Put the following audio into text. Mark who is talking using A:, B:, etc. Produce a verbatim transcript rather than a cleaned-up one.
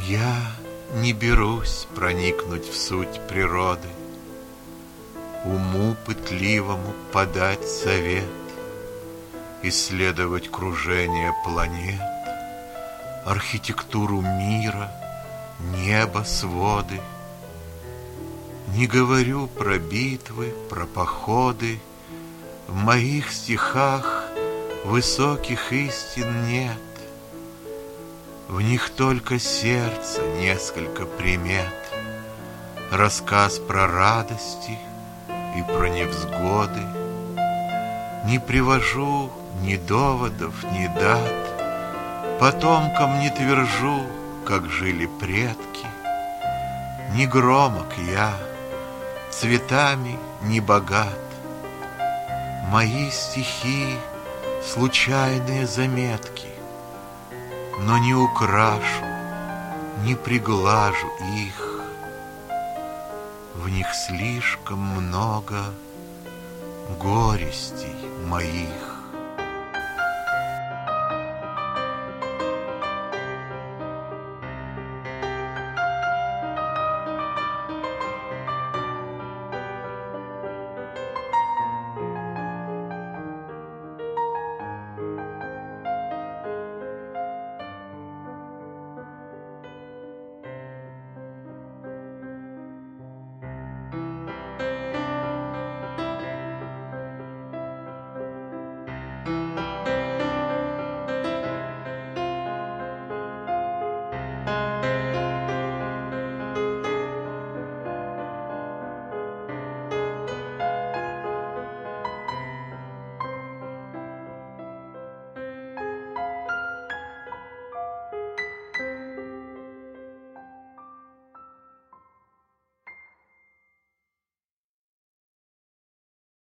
A: Я не берусь проникнуть в суть природы, уму пытливому подать совет, исследовать кружение планет, архитектуру мира, небо, своды. Не говорю про битвы, про походы, в моих стихах высоких истин нет. В них только сердце, несколько примет, рассказ про радости и про невзгоды. Не привожу ни доводов, ни дат, потомкам не твержу, как жили предки. Не громок я, цветами не богат. Мои стихи — случайные заметки, но не украшу, не приглажу их. В них слишком много горестей моих.